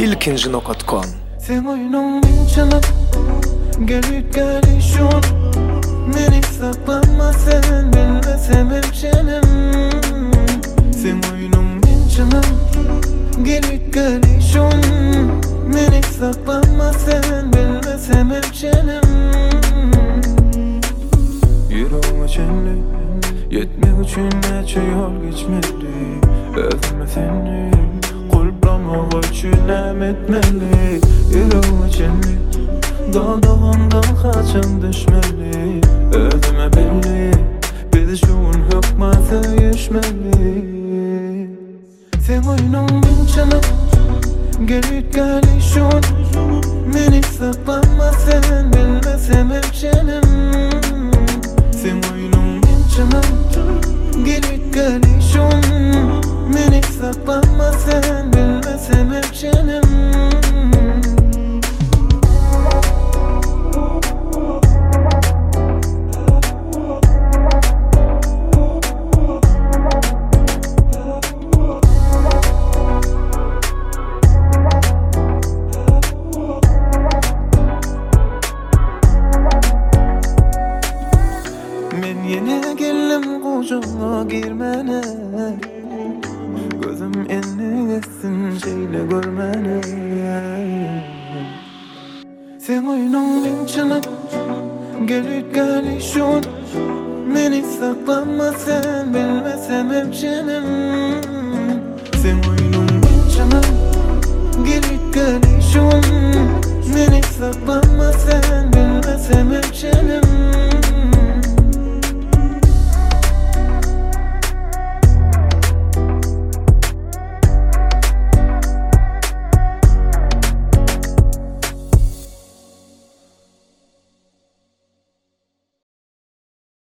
ilkinci.com. Sen oyunun çalıp gelip gelişun, beni saklanma sen bilmesem hep canım. Sen oyunun çalıp gelip gelişun, beni saklanma sen bilmesem hep canım. Yüreğime çenli yetmek için neçe yol geçmeli. Özüme seni kulplamak için etmeli. Yüreğime çenli dağdağından kaçın düşmeli. Özüme belli biz şun hükmete yüşmeli. Sen oyunun çalıp gelip gelişun, beni saklanma sen bilmesem hep canım. Sen oyunun çalıp gelip gelişun, beni saklanma sen bilmesem hep canım. Men yine geldim kucağına girmene, gözüm enni etsin şeyle görmene. Sen oyunun çalıp gelip gelişun, beni saklanma sen bilmesem hep canım. Sen oyunun çalıp gelip gelişun, beni saklanma sen bilmesem hep canım.